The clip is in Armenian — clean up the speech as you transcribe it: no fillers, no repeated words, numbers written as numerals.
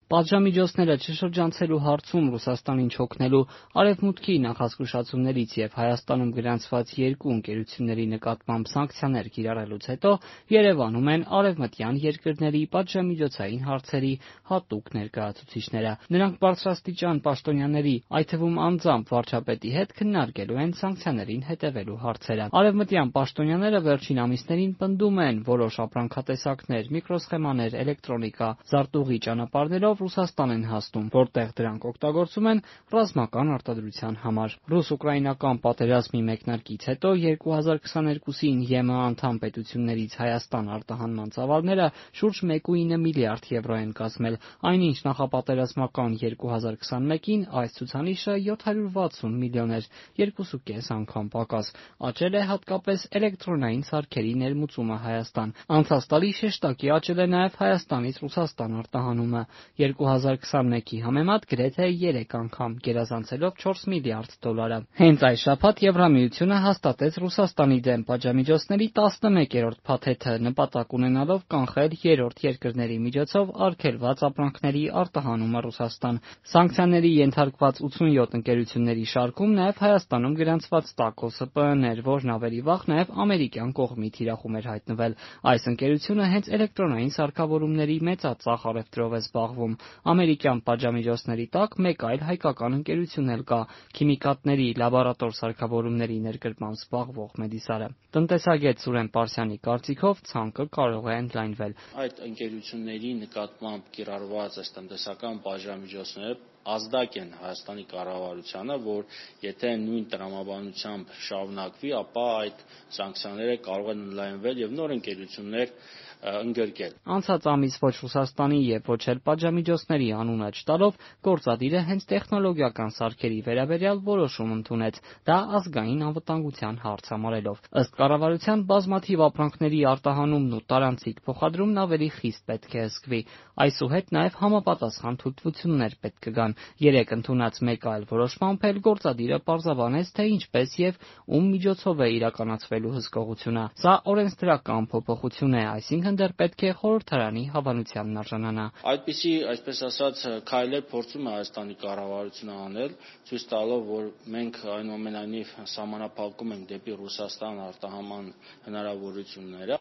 Պատժամիջոցները չշրջանցելու հարցում Ռուսաստանին չօգնելու Արևմուտքի նախազգուշացումներից և Հայաստանում գրանցված երկու ընկերությունների նկատմամբ սանկցիաներ կիրառելուց հետո Երևանում են արևմտյան երկրների պատժամիջոցային հարցերի հատուկ ներկայացուցիչները։ Նրանք բարձրաստիճան պաշտոնյաների, այդ թվում անձամբ վարչապետի հետ քննարկելու են սանկցիաներին հետևելու հարցերը։ Արևմտյան պաշտոնյաները վերջին ամիսներին պնդում են որոշ ապրանքատեսակներ, միկրոսխեմաներ, էլեկտրոնիկա, զարտուղի ճանապարհներով Ռուսաստան են հասնում, որտեղ դրանք օգտագործում են ռազմական արտադրության համար։ Ռուս-ուկրաինական պատերազմի մեկնարկից հետո 2022-ին ԵՄ անդամ պետություններից Հայաստան արտահանման ծավալները շուրջ 1.9 միլիարդ եվրո են կազմել, այնինչ նախապատերազմական 2021-ին այս ցուցանիշը 760 միլիոն էր, 2.5 անգամ պակաս։ Աճել է հատկապես էլեկտրոնային սարքերի ներմուծումը Հայաստան։ Անցած տարի շեշտակի աճել է նաև Հայաստանից Ռուսաստան արտահանումը, 2021-ի համեմատ գրեթե 3 անգամ, գերազանցելով 4 միլիարդ դոլարը։ Հենց այս շաբաթ Եվրամիությունը հաստատեց Ռուսաստանի դեմ պատժամիջոցների 11-րդ փաթեթը, նպատակ ունենալով կանխել երրորդ երկրների միջոցով արգելված ապրանքների արտահանումը Ռուսաստան։ Սանկցիաների ենթարկված 87 ընկերությունների շարքում նաև Հայաստանում գրանցված Տակոսը ՊՆ էր, որն ավելի վաղ նաև ամերիկյան կողմի թիրախում էր հայտնվել։ Այս ընկերությունը հենց էլեկտրոնային սարքավորումների մեծածախ առևտրով է զբաղվում։ Ամերիկյան պատժամիջոցների տակ մեկ այլ հայկական ընկերություն էլ կա՝ քիմիկատների, լաբորատոր սարքավորումների ներկրմամբ զբաղվող Մեդիսարը։ Տնտեսագետ Սուրեն Պարսյանի կարծիքով ցանկը կարող է ընդլայնվել։ Այդ ընկերությունների նկատմամբ կիրառված այս տնտեսական պատժամիջոցները ազդակ են Հայաստանի կառավարությանը, որ եթե նույն տրամաբանությամբ շարունակվի, ապա այդ սանկցիաները կարող են ընդլայնվել եւ նոր ընկերություններ ընդգրկել։ Անցած ամիս ոչ Ռուսաստանի եւ ոչ էլ պատժամիջոցների անունը չտալով գործադիրը հենց տեխնոլոգիական սարքերի վերաբերյալ որոշում ընդունեց, դա ազգային անվտանգության հարց համարելով։ Ըստ կառավարության բազմաթիվ ապրանքների արտահանումն ու տարանցիկ փոխադրումն ավելի խիստ պետք է հսկվի։ Այսուհետ նաև համապատասխան թույլտվություններ պետք կգան։ Երեկ ընդունած մեկ այլ որոշմամբ էլ գործադիրը պարզաբանեց, թե ինչպես եւ ում միջոցով է իրականացվելու հսկողությունը։ Սա օրենսդրական փոփոխություն է, այսինքն դեռ պետք է խորհրդարանի հավանությանն արժանանա։ Այդպիսի, այսպես ասած, քայլեր փորձում է Հայաստանի կառավարությունը անել, ցույց տալով, որ մենք այնուամենայնիվ սահմանափակում ենք դեպի Ռուսաստան արտահանման հնարավորությունները։